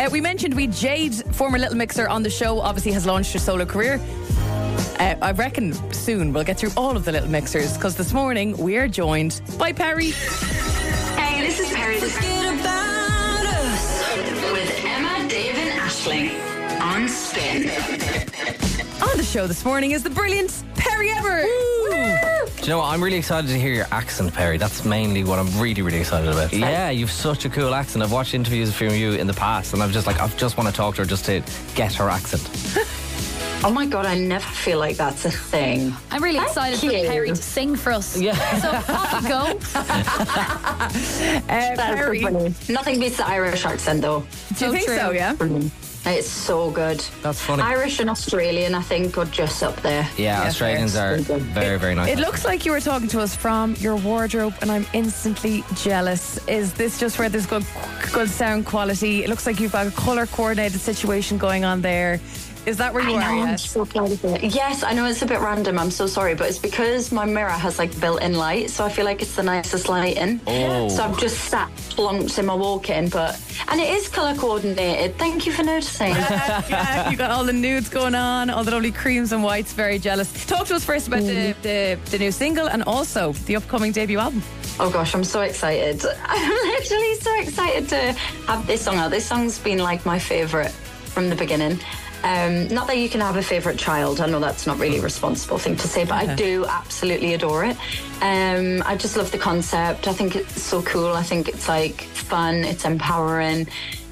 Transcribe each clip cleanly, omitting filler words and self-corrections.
We mentioned Jade, former Little Mixer, on the show, obviously has launched her solo career. I reckon soon we'll get through all of the Little Mixers, because this morning we are joined by Perry. Hey, this is Perry. With Emma, Dave and Aisling on Spin. On the show this morning is the brilliant Perry Everett. Do you know what? I'm really excited to hear your accent, Perry. That's mainly what I'm really, really excited about. Yeah, you've such a cool accent. I've watched interviews from you in the past, and I just want to talk to her just to get her accent. Oh my God, I never feel like that's a thing. I'm really excited for Perry to sing for us. Yeah. So off you go. Perry, Nothing beats the Irish accent, though. do you think so, yeah? It's so good. That's funny. Irish and Australian, I think, are just up there. Yeah, Australians are very, very nice. It looks like you were talking to us from your wardrobe, and I'm instantly jealous. Is this just where there's good sound quality? It looks like you've got a colour coordinated situation going on there. Is that where you are? I'm Yes. so proud of it. Yes, I know it's a bit random. I'm so sorry, but it's because my mirror has like built-in light, so I feel like it's the nicest lighting. Oh. So I've just sat plonked in my walk-in, and it is colour coordinated. Thank you for noticing. Yeah, you got all the nudes going on, all the lovely creams and whites. Very jealous. Talk to us first about the new single and also the upcoming debut album. Oh gosh, I'm so excited. I'm literally so excited to have this song out. This song's been like my favourite from the beginning. Not that you can have a favourite child. I know that's not really a responsible thing to say, but I do absolutely adore it. I just love the concept. I think it's so cool. I think it's like fun, it's empowering.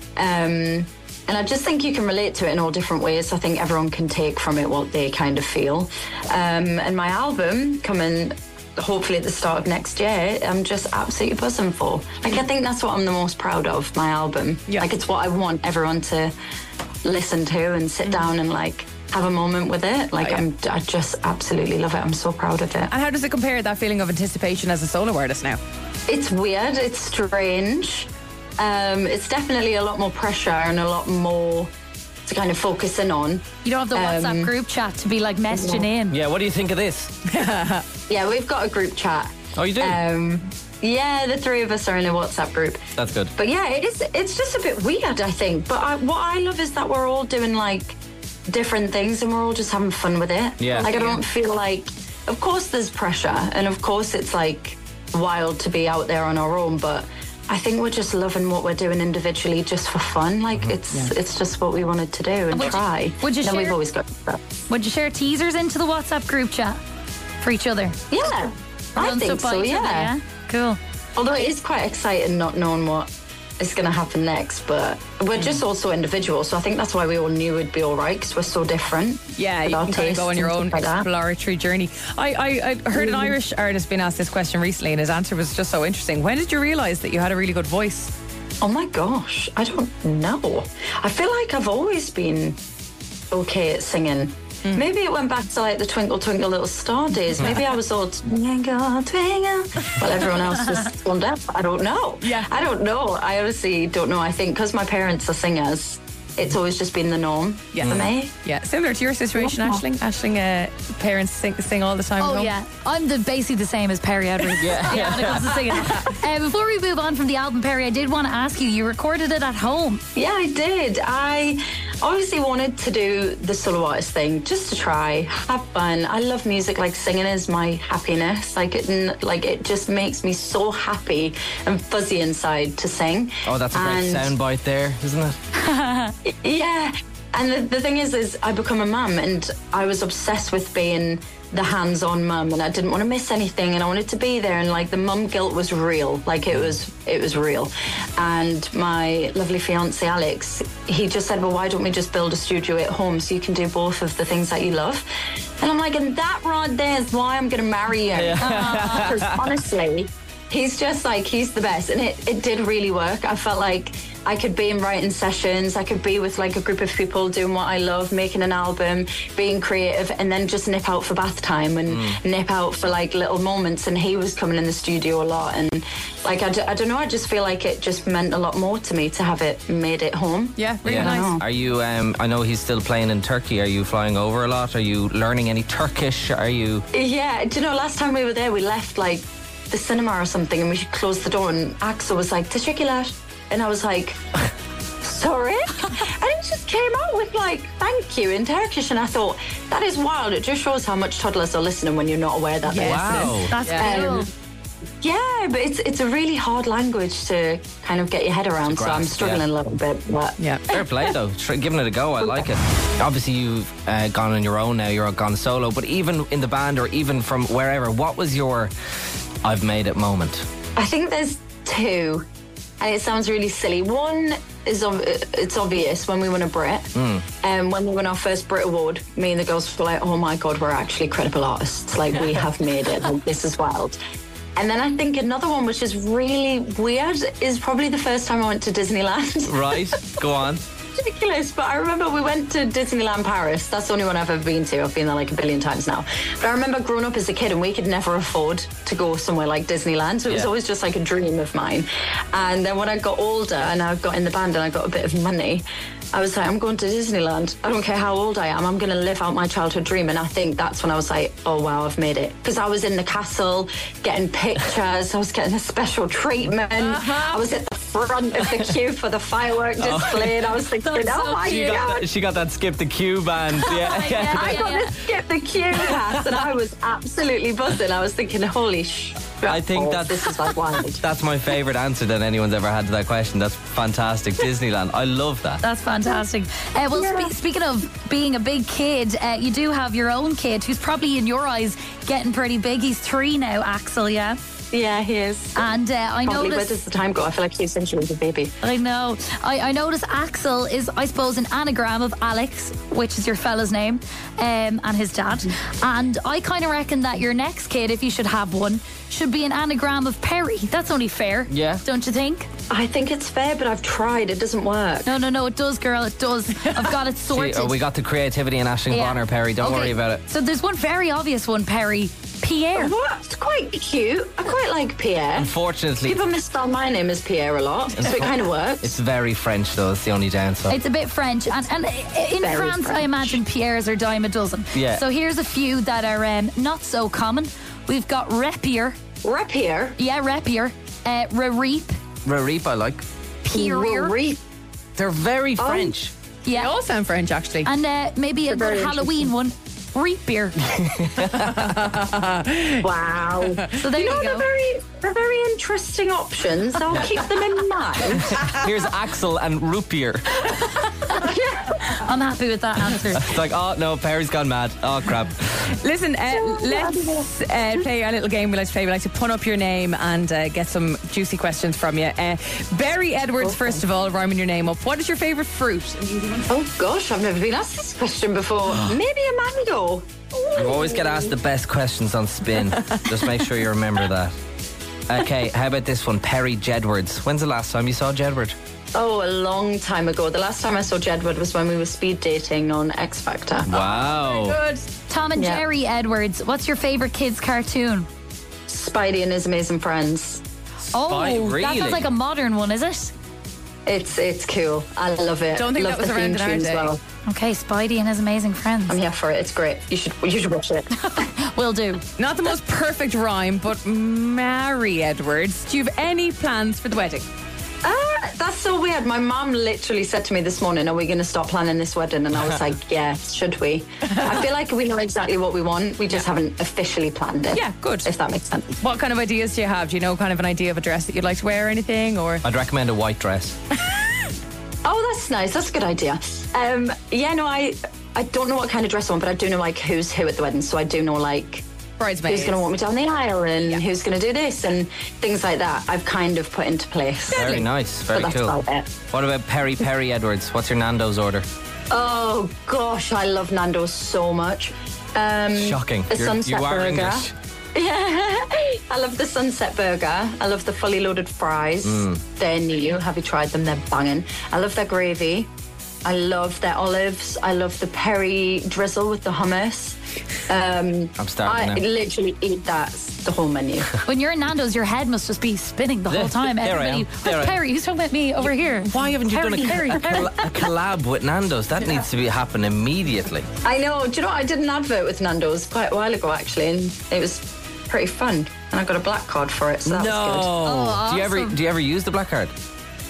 And I just think you can relate to it in all different ways. I think everyone can take from it what they kind of feel. And my album coming hopefully at the start of next year, I'm just absolutely buzzing for. Like, I think that's what I'm the most proud of, my album. Yeah. Like, it's what I want everyone to listen to and sit down and like have a moment with it. Like, I just absolutely love it. I'm so proud of it. And how does it compare, that feeling of anticipation as a solo artist now? It's weird. It's strange. It's definitely a lot more pressure and a lot more to kind of focus in on. You don't have the WhatsApp group chat to be like messaging in. Yeah, what do you think of this? Yeah, we've got a group chat. Oh, you do? Yeah, the three of us are in a WhatsApp group. That's good. But yeah, it's just a bit weird, I think. But what I love is that we're all doing like different things and we're all just having fun with it. Yeah. Like, I don't feel like, of course there's pressure and of course it's like wild to be out there on our own, but I think we're just loving what we're doing individually just for fun. Like, it's just what we wanted to do and try. Would you then share, we've always got stuff. Would you share teasers into the WhatsApp group chat for each other? Yeah, I Done think stuff by so, each other, yeah. Cool. Although it is quite exciting not knowing what is going to happen next, but we're just also individuals, so I think that's why we all knew it'd be all right, because we're so different. Yeah, with you our can kind of go on tastes your and own stuff like that. exploratory journey. I heard an Irish artist being asked this question recently, and his answer was just so interesting. When did you realise that you had a really good voice? Oh my gosh, I don't know. I feel like I've always been okay at singing. Maybe it went back to like the Twinkle Twinkle Little Star days. Maybe I was all twinkle twinkle while everyone else was tone deaf. I don't know. Yeah. I don't know. I honestly don't know. I think because my parents are singers, it's always just been the norm for me. Yeah, similar to your situation, Aisling. Aisling, parents sing all the time at Oh home. yeah, I'm basically the same as Perry Edwards. Yeah, when it comes to singing. Before we move on from the album, Perry, I did want to ask you recorded it at home. Yeah, I did. I obviously wanted to do the solo artist thing just to try, have fun. I love music. Like, singing is my happiness. Like it just makes me so happy and fuzzy inside to sing. Oh, that's a great soundbite there, isn't it? Yeah. And the thing is I become a mum, and I was obsessed with being the hands-on mum, and I didn't want to miss anything, and I wanted to be there, and like the mum guilt was real. Like, it was real. And my lovely fiance Alex, he just said, well, why don't we just build a studio at home so you can do both of the things that you love? And I'm like, and that right there is why I'm gonna marry you. Because honestly, he's just like, he's the best. And it did really work. I felt like I could be in writing sessions, I could be with like a group of people doing what I love, making an album, being creative, and then just nip out for bath time and nip out for like little moments. And he was coming in the studio a lot, and like I don't know, I just feel like it just meant a lot more to me to have it made at home. Yeah, really Yeah. nice. Are you, I know he's still playing in Turkey. Are you flying over a lot? Are you learning any Turkish? Are you... Yeah, do you know, last time we were there, we left like the cinema or something, and we closed the door, and Axel was like, teşekkürler. And I was like, sorry? And he just came out with like, thank you in Turkish. And I thought, that is wild. It just shows how much toddlers are listening when you're not aware that they're listening. Wow. That's cool. Yeah, but it's a really hard language to kind of get your head around, so I'm grasp, struggling a little bit. But Yeah. Fair play though, giving it a go. I like it. Obviously, you've gone on your own now. You're gone solo. But even in the band, or even from wherever, what was your "I've made it" moment? I think there's two, and it sounds really silly. One is it's obvious when we won a Brit, and when we won our first Brit Award, me and the girls were like, "Oh my god, we're actually credible artists! Like we have made it! Like this is wild." And then I think another one, which is really weird, is probably the first time I went to Disneyland. Right, go on. Ridiculous, but I remember we went to Disneyland Paris. That's the only one I've ever been to. I've been there like a billion times now. But I remember growing up as a kid and we could never afford to go somewhere like Disneyland. So it was always just like a dream of mine. And then when I got older and I got in the band and I got a bit of money, I was like, I'm going to Disneyland. I don't care how old I am. I'm going to live out my childhood dream. And I think that's when I was like, oh, wow, I've made it. Because I was in the castle getting pictures. I was getting a special treatment. I was at the front of the queue for the firework display. And I was thinking, oh, my God. She got that skip the queue band. I got to skip the queue pass. And I was absolutely buzzing. I was thinking, holy I think this is like wild. That's my favourite answer that anyone's ever had to that question. That's fantastic. Disneyland. I love that. That's fantastic. Speaking of being a big kid, you do have your own kid who's probably in your eyes getting pretty big. He's 3 now, Axel, yeah? Yeah, he is. And I Probably, noticed... where does the time go? I feel like he's since he was a baby. I know. I noticed Axel is, I suppose, an anagram of Alex, which is your fella's name, and his dad. And I kind of reckon that your next kid, if you should have one, should be an anagram of Perry. That's only fair. Yeah. Don't you think? I think it's fair, but I've tried. It doesn't work. No, it does, girl. It does. I've got it sorted. See, we got the creativity in Aisling Bonner, Perry. Don't worry about it. So there's one very obvious one, Perry. Pierre. What? It's quite cute. I quite like Pierre. Unfortunately, People misspell my name as Pierre a lot, so it kind of works. it's very French though. It's the only downside. It's a bit French. And in Very France, I French. imagine Pierres are dime a dozen. Yeah. So here's a few that are not so common. We've got Rapier. Rapier. Yeah, Rapier. Rareep. Rareep, I like. Pierre. Rareep. They're very French. They Yeah. all sound French, actually. And maybe a very good Halloween one. Reap beer. Wow. So there you go. They're very interesting options. I'll keep them in mind. Here's Axel and Rupier. I'm happy with that answer. It's like, oh no, Perry's gone mad. Oh crap. Listen, let's play our little game we like to play. We like to pun up your name and get some juicy questions from you. Barry Edwards, first of all, rhyming your name up. What is your favourite fruit? Oh gosh, I've never been asked this question before. Maybe a mango. You always get asked the best questions on Spin. Just make sure you remember that. Okay, how about this one? Perry Jedwards. When's the last time you saw Jedward? Oh, a long time ago. The last time I saw Jedward was when we were speed dating on X Factor. Wow. Good. Tom and Yeah. Jerry Edwards. What's your favourite kids' cartoon? Spidey and His Amazing Friends. Really? That sounds like a modern one, is it? It's cool. I love it. Don't think love that was the around theme in our tune as day. well. Okay, Spidey and his amazing friends. I'm here for it. It's great. You should watch it. Will do. Not the most perfect rhyme, but Mary Edwards. Do you have any plans for the wedding? That's so weird. My mum literally said to me this morning, are we going to start planning this wedding? And I was like, yeah, should we? I feel like we know exactly what we want. We just haven't officially planned it. Yeah, good. If that makes sense. What kind of ideas do you have? Do you know kind of an idea of a dress that you'd like to wear or anything? Or I'd recommend a white dress. Oh, that's nice. That's a good idea. I don't know what kind of dress I want, but I do know like who's who at the wedding. So I do know like bridesmaids? who's going to walk me down the aisle and who's going to do this and things like that. I've kind of put into place. Very nice. Very But that's cool. about it. What about Perry Edwards? What's your Nando's order? Oh gosh, I love Nando's so much. Shocking. A sunset you are burger. English. Yeah, I love the sunset burger. I love the fully loaded fries. They're new. Have you tried them? They're banging. I love their gravy. I love their olives. I love the peri drizzle with the hummus. I'm starting I now. literally eat that the whole menu. When you're in Nando's, your head must just be spinning the whole time. There I am. Everybody, There I where's am. Perry? Who's talking about me over here? Why haven't you done Perry. a collab with Nando's? That needs to happen immediately. I know. Do you know what? I did an advert with Nando's quite a while ago actually, and it was pretty fun. And I got a black card for it, so that was good. Oh, Do you awesome. ever use the black card?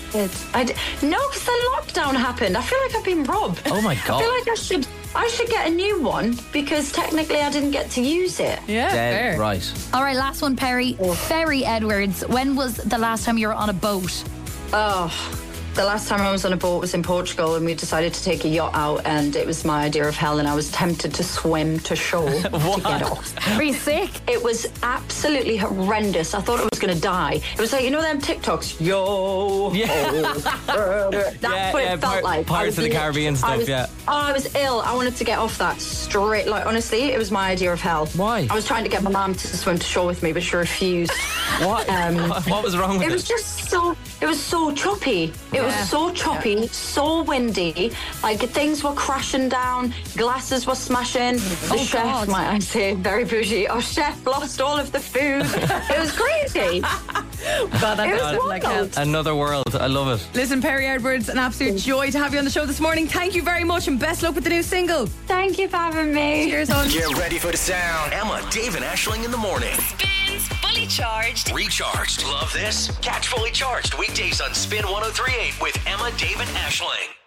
No, because the lockdown happened. I feel like I've been robbed. Oh my God. I feel like I should get a new one because technically I didn't get to use it. Yeah, Dead fair. right. All right, last one, Perry. Ferry Edwards. When was the last time you were on a boat? Oh, the last time I was on a boat was in Portugal, and we decided to take a yacht out, and it was my idea of hell, and I was tempted to swim to shore to get off. Are you sick? It was absolutely horrendous. I thought I was going to die. It was like, you know them TikToks? Yo. Yeah. That's what it felt like. Pirates of the Caribbean stuff, yeah. Oh, I was ill. I wanted to get off that straight. Like, honestly, it was my idea of hell. Why? I was trying to get my mum to swim to shore with me, but she refused. What? What was wrong with it? It was just so... It was so choppy. It was so choppy, so windy. Like, things were crashing down, glasses were smashing. The chef, God. might I say, very bougie. Our chef lost all of the food. It was crazy. God, that It was sounded like hell. wild. Another world. I love it. Listen, Perry Edwards, an absolute joy to have you on the show this morning. Thank you very much and best luck with the new single. Thank you for having me. Cheers, hon. Get ready for the sound. Emma, Dave, and Ashling in the morning. Spins Fully Charged. Recharged. Love this? Catch Fully Charged weekdays on Spin 103.8 with Emma, Dave, and Ashling.